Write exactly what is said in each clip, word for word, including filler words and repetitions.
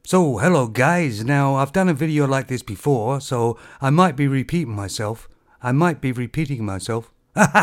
So, hello guys. Now, I've done a video like this before, so I might be repeating myself. I might be repeating myself.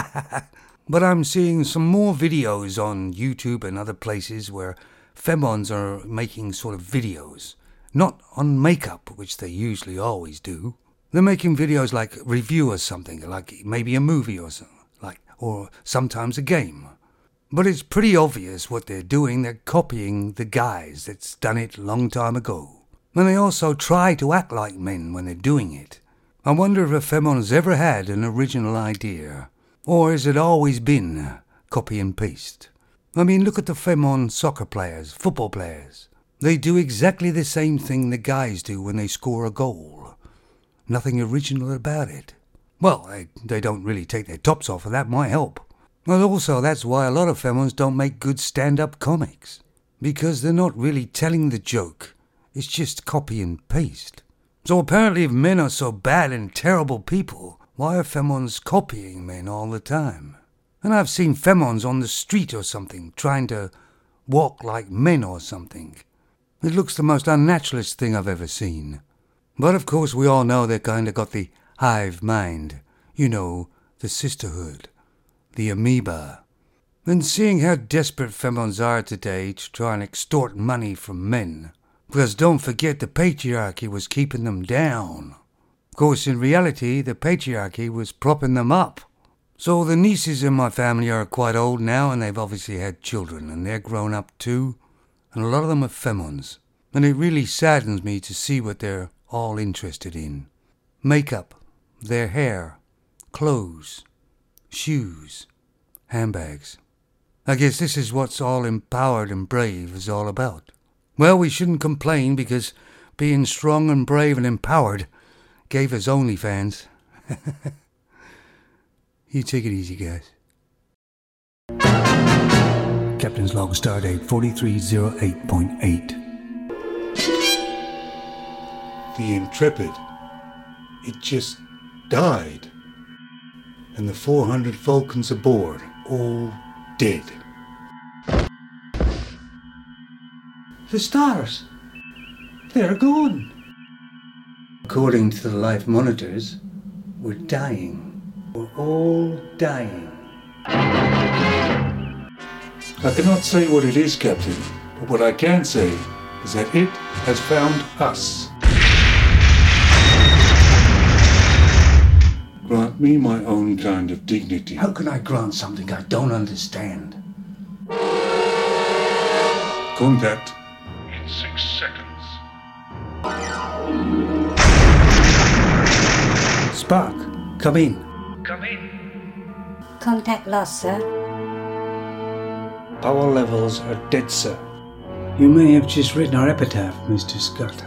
But I'm seeing some more videos on YouTube and other places where femons are making sort of videos. Not on makeup, which they usually always do. They're making videos like review or something, like maybe a movie or something, like, or sometimes a game. But it's pretty obvious what they're doing. They're copying the guys that's done it a long time ago. And they also try to act like men when they're doing it. I wonder if a femon's ever had an original idea. Or has it always been copy and paste? I mean, look at the femon soccer players, football players. They do exactly the same thing the guys do when they score a goal. Nothing original about it. Well, they, they don't really take their tops off, and that might help. Well, also, that's why a lot of femons don't make good stand-up comics. Because they're not really telling the joke. It's just copy and paste. So apparently if men are so bad and terrible people, why are femons copying men all the time? And I've seen femons on the street or something, trying to walk like men or something. It looks the most unnaturalist thing I've ever seen. But of course we all know they've kind of got the hive mind. You know, the sisterhood. The amoeba. And seeing how desperate femons are today to try and extort money from men. Because don't forget the patriarchy was keeping them down. Of course, in reality, the patriarchy was propping them up. So the nieces in my family are quite old now, and they've obviously had children, and they're grown up too. And a lot of them are femons. And it really saddens me to see what they're all interested in. Makeup, their hair, clothes, shoes, handbags. I guess this is what's all empowered and brave is all about. Well, we shouldn't complain because being strong and brave and empowered gave us OnlyFans. You take it easy, guys. Captain's log, stardate forty-three oh eight point eight. The Intrepid. It just died. And the four hundred Vulcans aboard, all dead. The stars, they're gone. According to the life monitors, we're dying. We're all dying. I cannot say what it is, Captain, but what I can say is that it has found us. Grant me my own kind of dignity. How can I grant something I don't understand? Contact. In six seconds. Spark, come in. Come in. Contact lost, sir. Power levels are dead, sir. You may have just written our epitaph, Mister Scott.